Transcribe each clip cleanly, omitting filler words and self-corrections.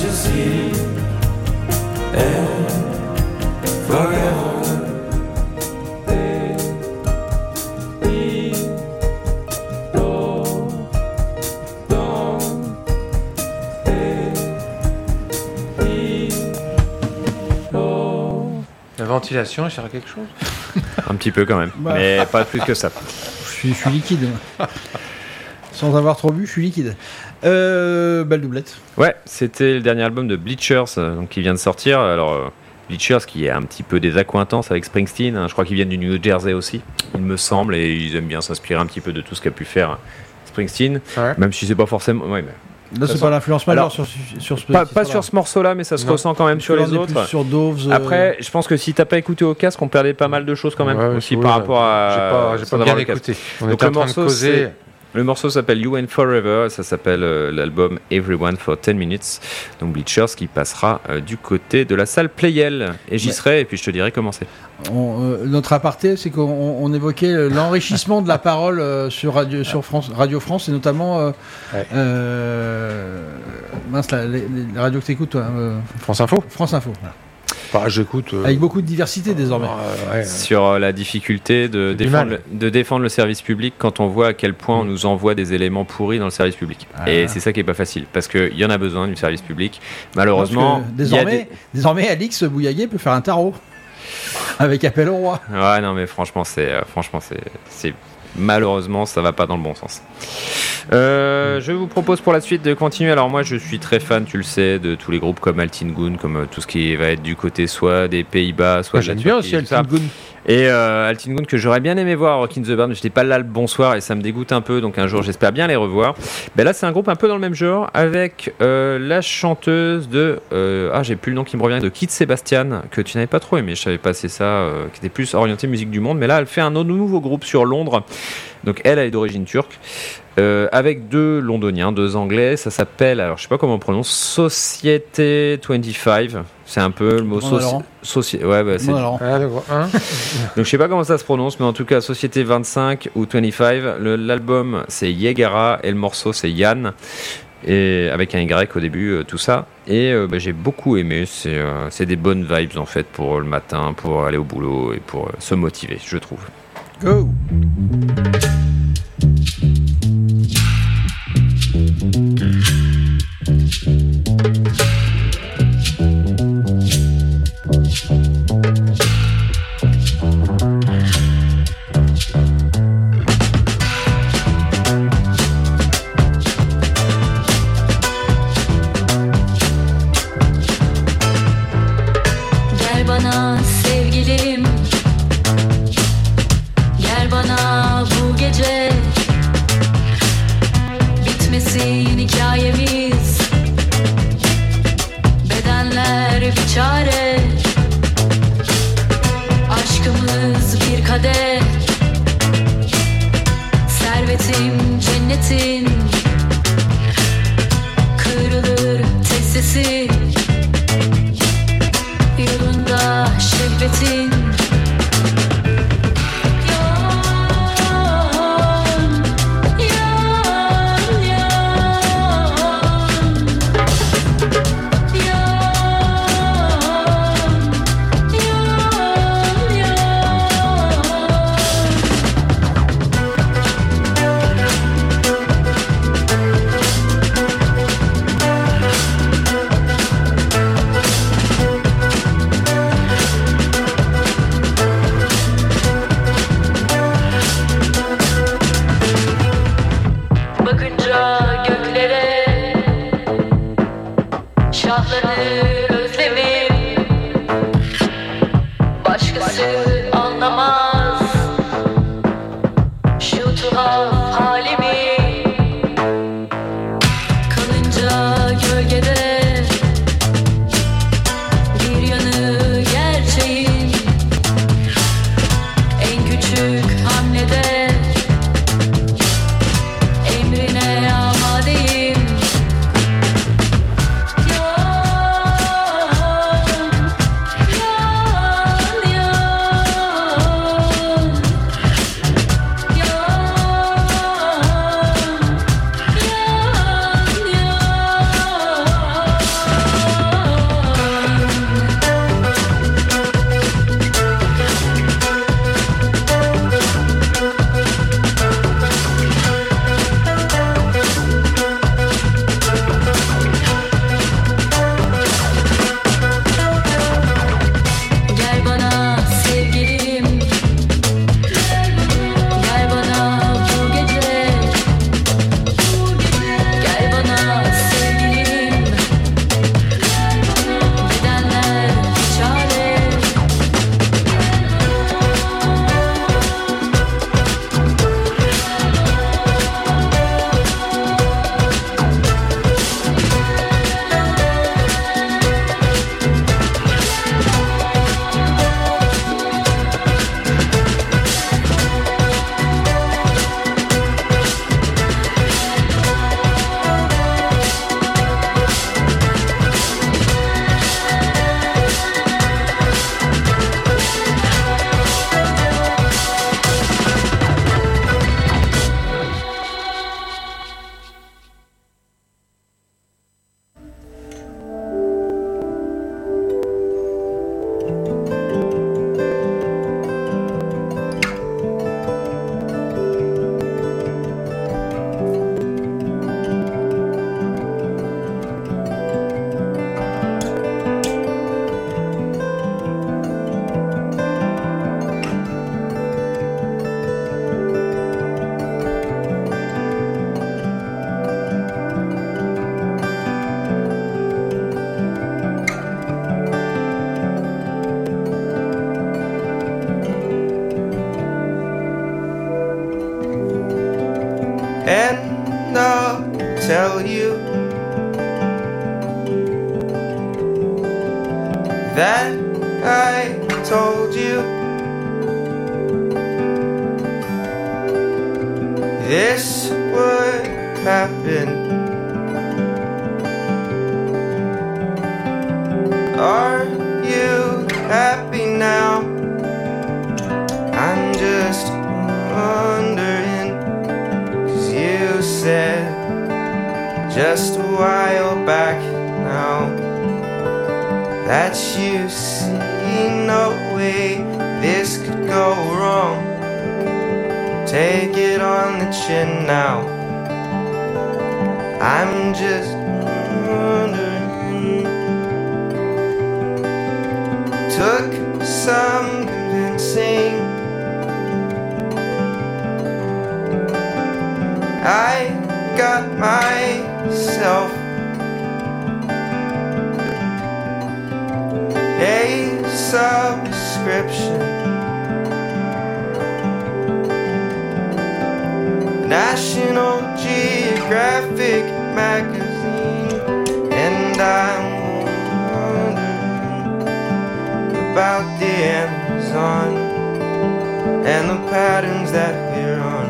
to see and forever. La ventilation, il sert à quelque chose? Un petit peu quand même, mais pas plus que ça. Je suis liquide. Sans avoir trop bu, je suis liquide. Belle doublette. Ouais, c'était le dernier album de Bleachers, donc qui vient de sortir. Alors, Bleachers qui est un petit peu des accointances avec Springsteen, hein. Je crois qu'ils viennent du New Jersey aussi, il me semble, et ils aiment bien s'inspirer un petit peu de tout ce qu'a pu faire Springsteen, même si c'est pas forcément... Ouais, mais... Là, c'est pas l'influence majeure sur ce pas sur ce morceau-là, mais ça se ressent quand même sur les autres. Sur Doves, Après, je pense que si t'as pas écouté au casque, on perdait pas mal de choses quand même, aussi par rapport à... J'ai pas bien écouté. On donc était en train de causer... Le morceau s'appelle You and Forever, ça s'appelle l'album Everyone for 10 Minutes, donc Bleachers qui passera du côté de la salle Playel, et j'y serai et puis je te dirai comment c'est. Notre aparté, c'est qu'on évoquait l'enrichissement de la parole sur Radio France et notamment la radio que tu écoutes, toi, France Info. France Info. Voilà. Bah, j'écoute. Avec beaucoup de diversité désormais. Sur la difficulté de défendre le service public quand on voit à quel point on nous envoie des éléments pourris dans le service public. Et c'est ça qui est pas facile, parce qu'il y en a besoin du service public. Malheureusement, désormais, Alix Bouillaguet peut faire un tarot avec appel au roi. Ouais, non, mais franchement, c'est malheureusement, ça va pas dans le bon sens. Je vous propose pour la suite de continuer. Alors moi, je suis très fan, tu le sais, de tous les groupes comme Altingun, comme tout ce qui va être du côté soit des Pays-Bas, soit de la Turquie. J'aime bien aussi Altingun. Et Altingun que j'aurais bien aimé voir Rock in the Barn, j'étais pas là le bonsoir et ça me dégoûte un peu, donc un jour j'espère bien les revoir. Ben là c'est un groupe un peu dans le même genre avec la chanteuse de j'ai plus le nom qui me revient, de Kid Sebastian, que tu n'avais pas trop aimé, je savais passer ça, qui était plus orienté musique du monde, mais là elle fait un nouveau groupe sur Londres, donc elle est d'origine turque. Avec deux londoniens, deux anglais, ça s'appelle, alors je sais pas comment on prononce, Société 25, c'est un peu le mot société. Ouais, bah, c'est... Donc je sais pas comment ça se prononce, mais en tout cas Société 25 ou 25, l'album c'est Yegara et le morceau c'est Yann, et avec un Y au début, tout ça. Et j'ai beaucoup aimé, c'est des bonnes vibes en fait pour le matin, pour aller au boulot et pour se motiver, je trouve. Go! Gel bana sevgilim, gel bana bu gece, bitmesin hikayemiz, bedenler bir çare, aşkımız bir kadeh, servetim cennetin, kırılır tes sesi, yolunda şehvetin. that I told you this would happen. Are you happy now? I'm just wondering, 'cause you said just a while back now that you see no way this could go wrong. Take it on the chin now. I'm just wondering. Took some convincing. I got myself a subscription. National Geographic magazine, and I'm about the Amazon and the patterns that we're on.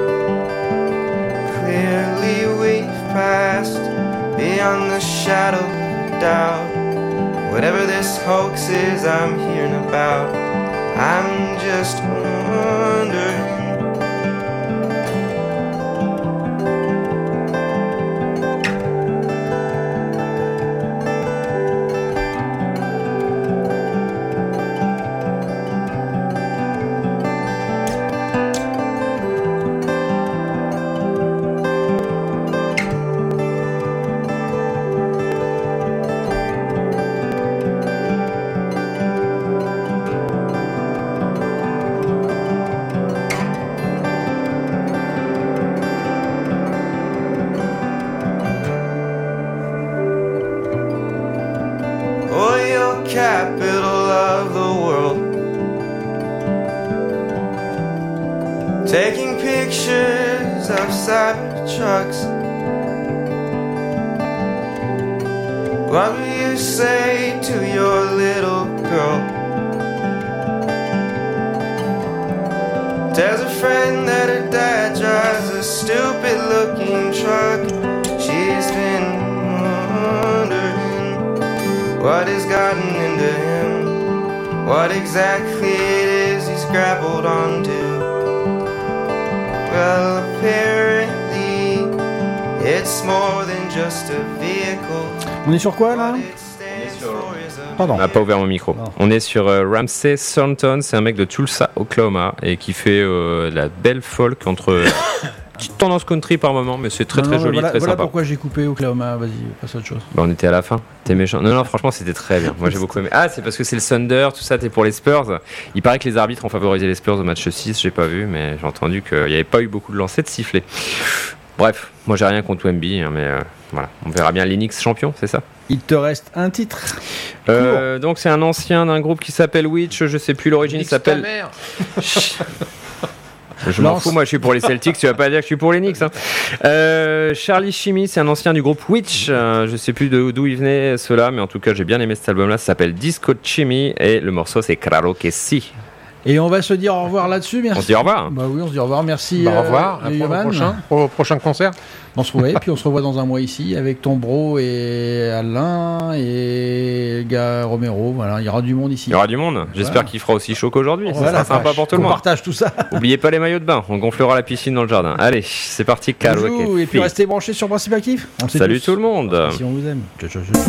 Clearly we've passed beyond the shadow of doubt. Whatever this hoax is I'm hearing about, I'm just wondering. Capital of the world, taking pictures of Cybertrucks. What will you say to your little girl? Tells a friend that her dad drives a stupid looking truck. She's been wondering what has gotten into him, what exactly it is he's grappled onto. Well, apparently it's more than just a vehicle. On est sur quoi là? Pardon. On n'a pas ouvert mon micro. Non. On est sur Ramsey Thornton, c'est un mec de Tulsa, Oklahoma, et qui fait la belle folk entre petite tendance country par moment, mais c'est très joli, voilà, très voilà sympa. Pourquoi j'ai coupé Oklahoma. Vas-y, passe à autre chose. Bah, on était à la fin. T'es méchant. Non, franchement, c'était très bien. Moi, j'ai beaucoup aimé. Ah, c'est parce que c'est le Thunder, tout ça, t'es pour les Spurs. Il paraît que les arbitres ont favorisé les Spurs au match 6, j'ai pas vu, mais j'ai entendu qu'il n'y avait pas eu beaucoup de lancers de sifflets. Bref, moi, j'ai rien contre Wemby, mais voilà. On verra bien l'Enix champion, c'est ça? Il te reste un titre. Donc, c'est un ancien d'un groupe qui s'appelle Witch, je sais plus l'origine, il s'appelle. Je m'en fous, moi je suis pour les Celtics, tu vas pas dire que je suis pour les Knicks. Hein. Charlie Shimmy, c'est un ancien du groupe Witch, je sais plus d'où il venait cela, mais en tout cas j'ai bien aimé cet album-là, ça s'appelle Disco Shimmy et le morceau c'est Claro que si. Et on va se dire au revoir là-dessus, merci. On se dit au revoir. Bah oui, on se dit au revoir, merci. Au revoir, au prochain concert. On se revoit, puis on se revoit dans un mois ici avec ton bro et Alain et gars Romero. Voilà, il y aura du monde ici. Il y aura du monde. J'espère qu'il fera aussi chaud qu'aujourd'hui. Voilà, ça sera sympa pour tout le monde. On partage tout ça. N'oubliez pas les maillots de bain. On gonflera la piscine dans le jardin. Allez, c'est parti. Bonjour, et puis restez branchés sur Principe Actif. Salut tout le monde. Si on vous aime. Ciao, ciao, ciao.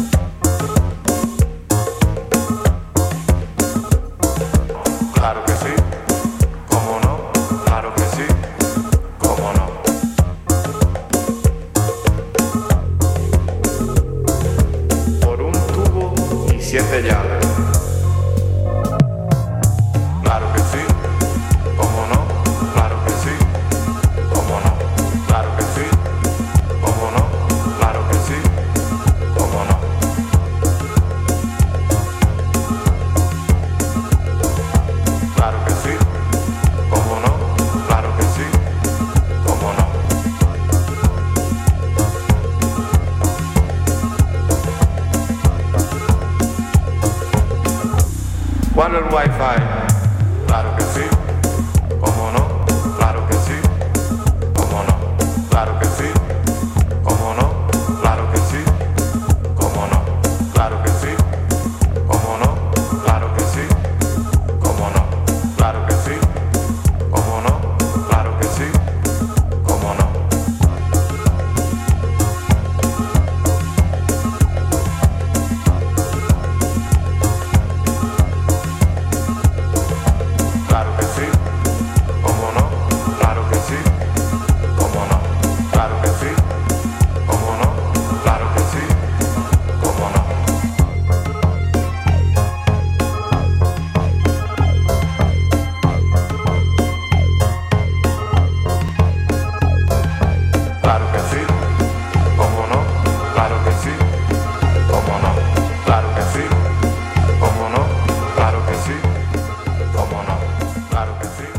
¿Cuál el wifi? Claro que sí, ¿cómo no? Claro que sí, ¿cómo no? Claro que sí, ¿cómo no? Claro que sí, ¿cómo no? Claro que sí, ¿cómo no? Claro que sí, ¿cómo no? Claro que sí, ¿cómo no? Claro que sí, ¿cómo no? Claro que sí, ¿cómo no? Claro que sí, ¿cómo no? Claro que sí, ¿cómo no? Claro que sí, ¿cómo no? Claro que sí, ¿cómo no? Claro que sí, ¿cómo no? Claro que sí, ¿cómo no? Claro que sí, ¿cómo no? Claro que sí.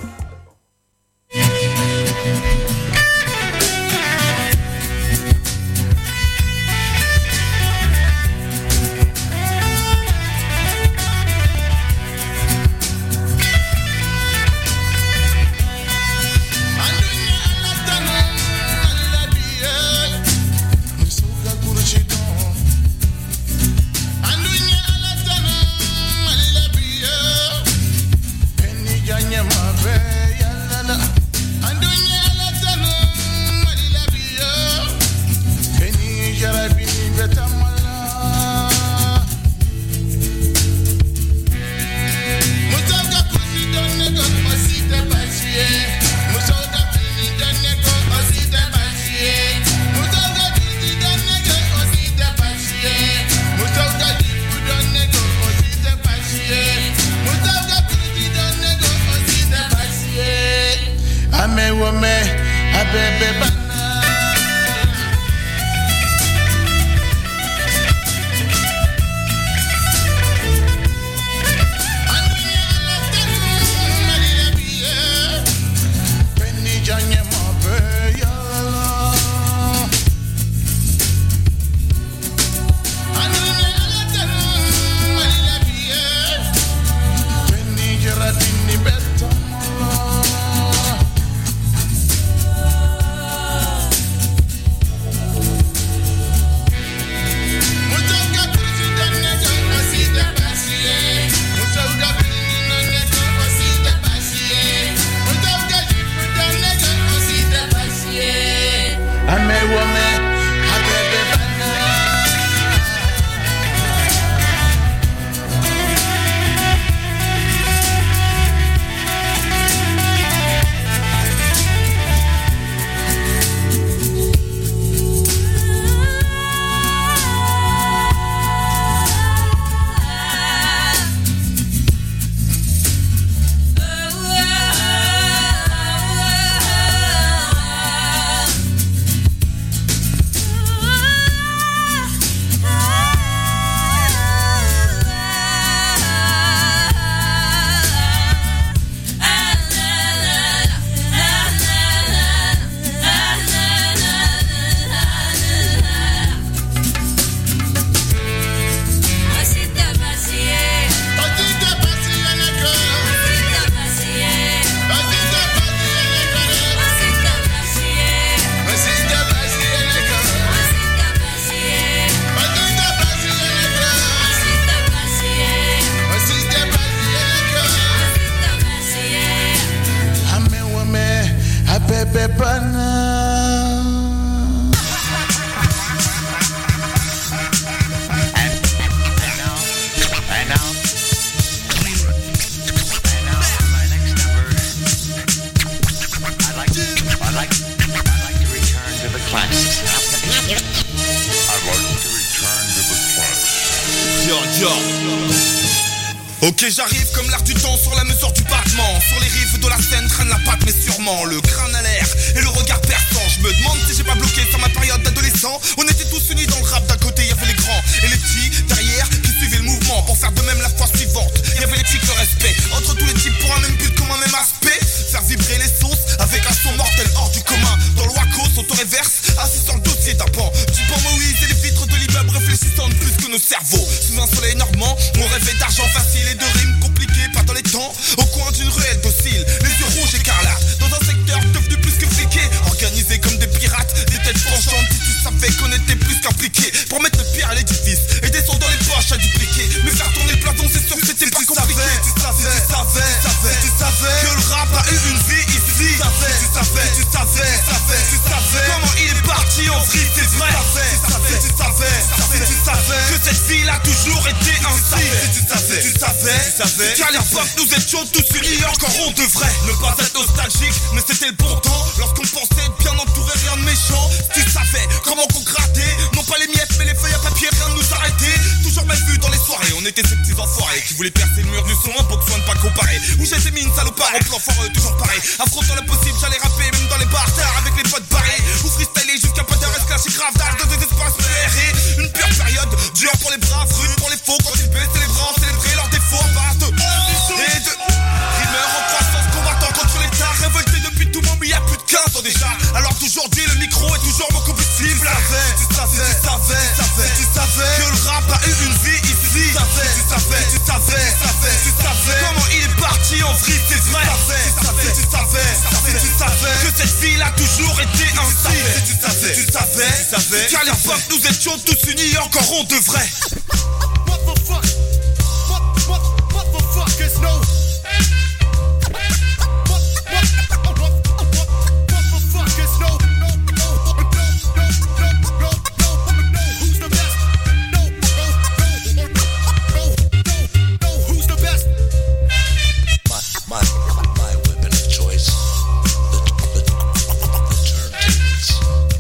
Ok, j'arrive comme l'air du temps sur la mesure du battement. Sur les rives de la Seine traîne la patte mais sûrement le crâne à l'air et le regard perçant. Je me demande si j'ai pas bloqué sur ma période d'adolescent. On était tous unis dans le rap, d'un côté y'avait les grands et les petits derrière qui suivaient le mouvement pour faire de même la fois suivante. Y'avait les chics, le respect entre tous les types pour un même but comme un même aspect. Faire vibrer les sauces avec un son mortel hors du commun. Dans le Waco, auto-réverse, assis sur le dossier d'un pan. Du pan Moïse et les vitres de l'immeuble réfléchissant de plus que nos cerveaux. cerveau. Sous un soleil normand, on rêvait d'argent facile et de rimes compliquées, pas dans les temps. Au coin d'une ruelle docile, les yeux rouges écarlates, dans un secteur devenu plus que fliqué, organisé comme des pirates, des têtes penchantes. Si tu savais qu'on était plus qu'impliqués pour mettre le pied à l'édifice et des sons dans les poches à dupliquer, mais faire tourner le blason, c'est sûr que c'était pas compliqué. Tu savais que le rap a eu une vie ici. Tu savais comment il est parti en vrille, c'est vrai. Tu savais que cette ville a toujours été ainsi. Tu savais qu'à l'époque nous étions tous unis, encore on devrait ne pas être nostalgique, mais c'était le bon temps lorsqu'on pensait être bien entouré, rien de méchant. Tu savais comment qu'on grattait, non pas les miettes mais les feuilles à papier, rien ne nous arrêtait. Toujours mal vu dans les soirées, on était ces petits enfoirés qui voulaient percer le mur du son, un peu que soin de pas comparer. Où j'étais mis une salopard au plan fort, toujours pareil. Affrontant l'impossible, j'allais rapper même dans les bars tard avec les potes barrés. Ou freestyler jusqu'à pas d'heure, esclacher grave d'art dans des espaces aérés. Une pure période, dur pour les braves, rude pour les faux. Quand ils baissaient les bras, on célébrait leurs défauts en base de et de rimeurs en croissance, combattant contre l'État, révolté depuis tout moment, mais y'a plus de 15 ans déjà. Alors d'aujourd'hui, le micro est toujours mon combustible. Tu savais que le rap a eu une vie ici. Tu savais comment il est parti en vrille, c'est vrai. Tu savais que cette ville a toujours été ainsi. Tu savais qu'à l'époque nous étions tous unis, encore on devrait. Motherfuckers know. Motherfuckers know. Who's the best? Who's the best? My weapon of choice. The turntables.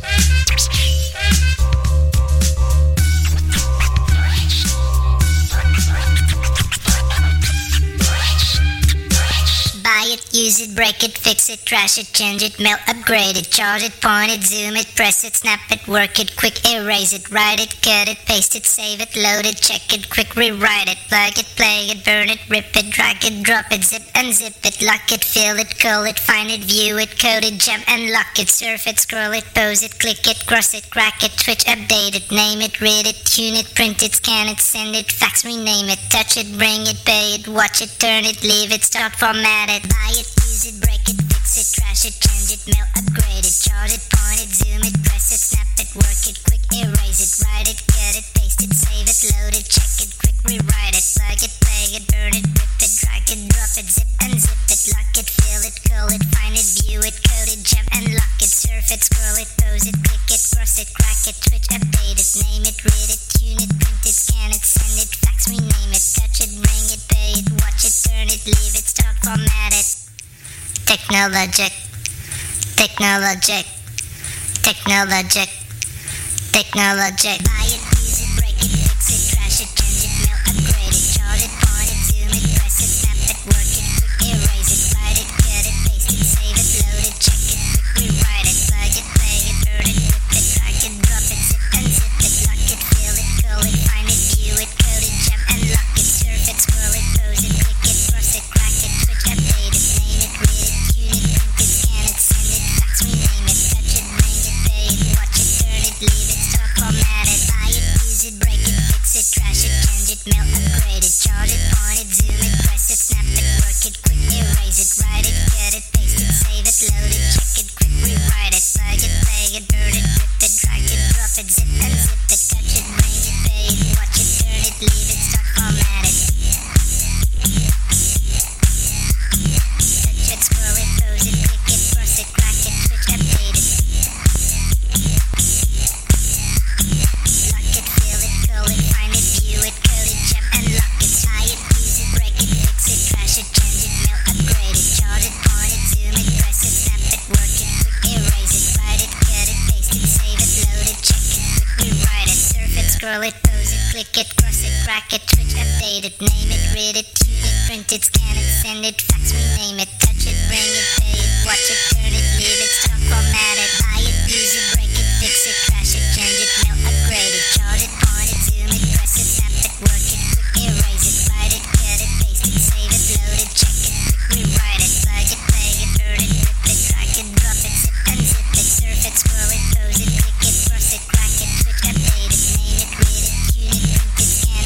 Buy it, use it, break it, fix it, trash it, change it, melt, upgrade it, charge it, point it, zoom it, press it, snap it, work it, quick erase it, write it, cut it, paste it, save it, load it, check it, quick rewrite it, plug it, play it, burn it, rip it, drag it, drop it, zip unzip it, lock it, fill it, call it, find it, view it, code it, jump and lock it, surf it, scroll it, pose it, click it, cross it, crack it, switch, update it, name it, read it, tune it, print it, scan it, send it, fax, rename it, touch it, bring it, pay it, watch it, turn it, leave it, start, format it, buy it, use it, break it, fix it, trash it, change it, melt, upgrade it, charge it, point it, zoom it, press it, snap it, work it, quick erase it, write it, cut it, paste it, save it, load it, check it, quick rewrite it, plug it, play it, burn it, rip it, drag it, drop it, zip unzip it, lock it, fill it, call it, find it, view it, code it, jump and lock it, surf it, scroll it, pose it, click it, cross it, crack it, switch, update it, name it, read it, tune it, print it, scan it, send it, fax, rename it, touch it, bring it, pay it, watch it, turn it, leave it, start, format it. Technologic. Buy it, use it, break it, fix it, trash it, change it, melt, upgrade it, charge it, point it, zoom it, press it, snap it, work it, quick erase it, write it, cut it, paste it, save it, load it, check it, quick rewrite it, plug it, play it, burn it, rip it, drag it, drop it, zip unzip it, lock it, fill it, call it, find it, view it, code it, jump and lock it, surf it, scroll it, pose it, click it, cross it, crack it, switch, update it, name it, read it, tune it, print it, scan it, send it, fax, rename it, touch it, bring it, pay it, watch it, turn it, leave it, start, format it, buy it, use it, break it, fix it, trash it, change it, melt, upgrade it, charge it, point it, zoom it, press it, snap it, work it, quick erase it, write it, cut it, paste it, save it, load it, check it, quick rewrite it, plug it, play it, burn it, rip it, drag it, drop it, zip unzip it, touch it, bring it, pay it, watch it, turn it, leave it, start, format it. Touch it, scroll it, pose it, click it, cross it, crack it, switch, update it. Lock it, fill it, call it, find it, view it, code it, jump and lock it. Buy it, use it, break it, fix it, trash it, change it, melt, upgrade it, charge it, point it, zoom it, press it, snap it, work it, quick erase it, write it, cut it, paste it, save it, load it, check it, quick rewrite it, surf it, scroll it, pose it, click it, cross it, crack it, switch, update it, name it, read it, tune it, print it, scan it, send it, fax, rename it, touch it, bring it, pay it, watch it, turn it, leave it, start, format it, buy it, use it, break it, fix it, trash it, change it, melt, upgrade it, charge it, point it, zoom it, press it, snap it, work it, quick erase it, write it, cut it, paste it, save it, load it, check it, quick rewrite it, plug it, play it, burn it, rip it, drag it, drop it, zip unzip it, surf it, scroll it, pose it, click it, cross it, crack it, switch, update it, name it, read it, tune it, print it, scan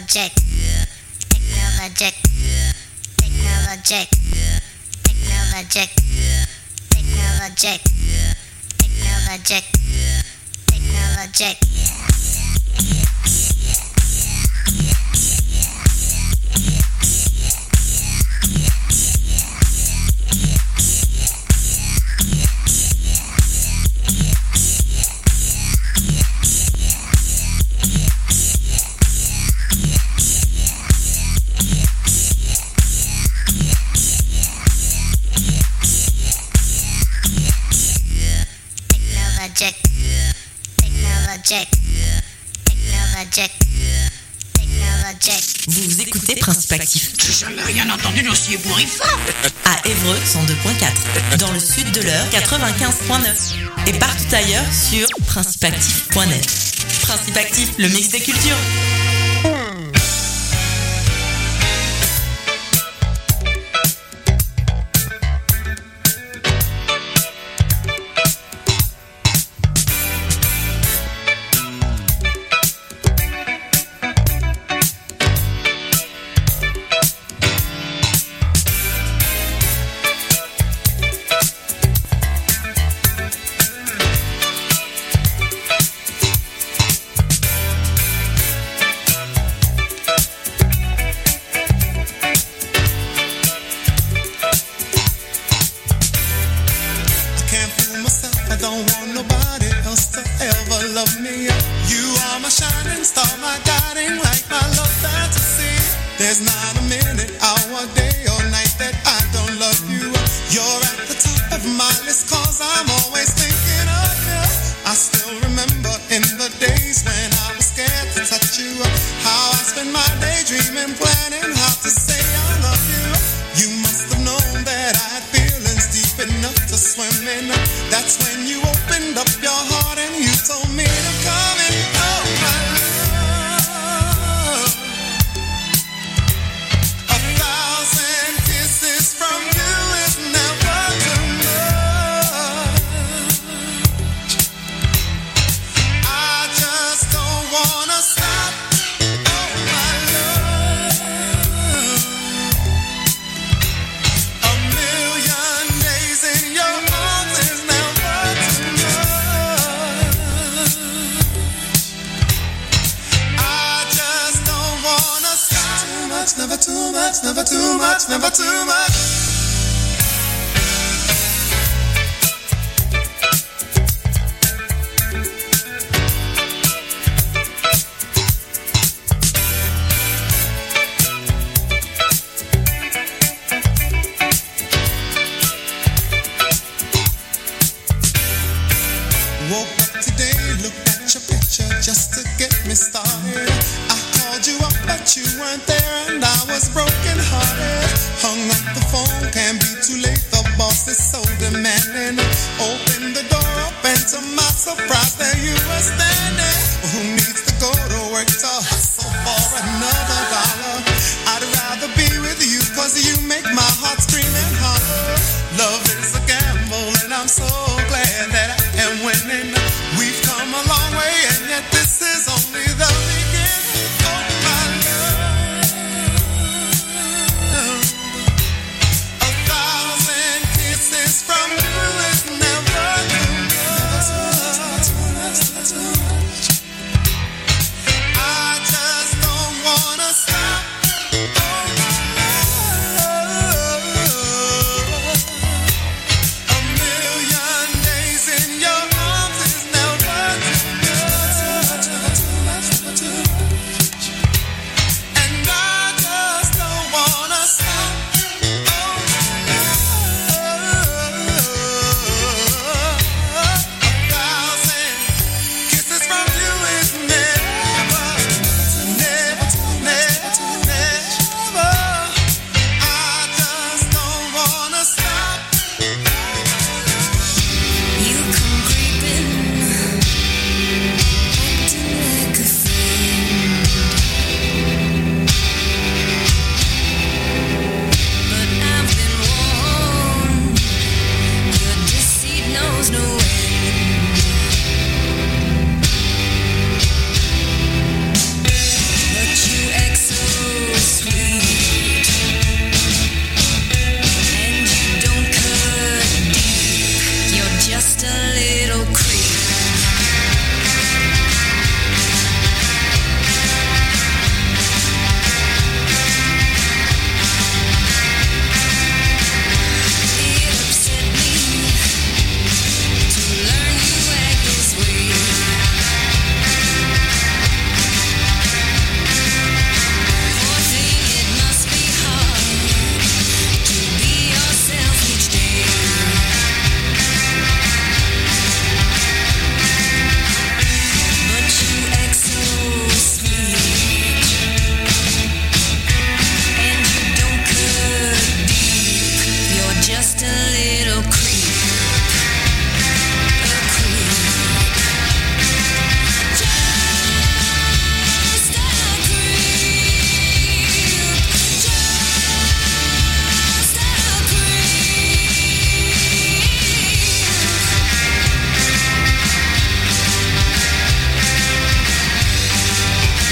Technologic. Technologic. Technologic. Technologic. Technologic. Technologic. Technologic. Vous écoutez Principe Actif. J'ai jamais rien entendu d'aussi ébouriffant. À Évreux 102.4, dans le sud de l'Eure 95.9 et partout ailleurs sur principeactif.net. Principe Actif, le mix des cultures. Open the door up and to my surprise there you were standing.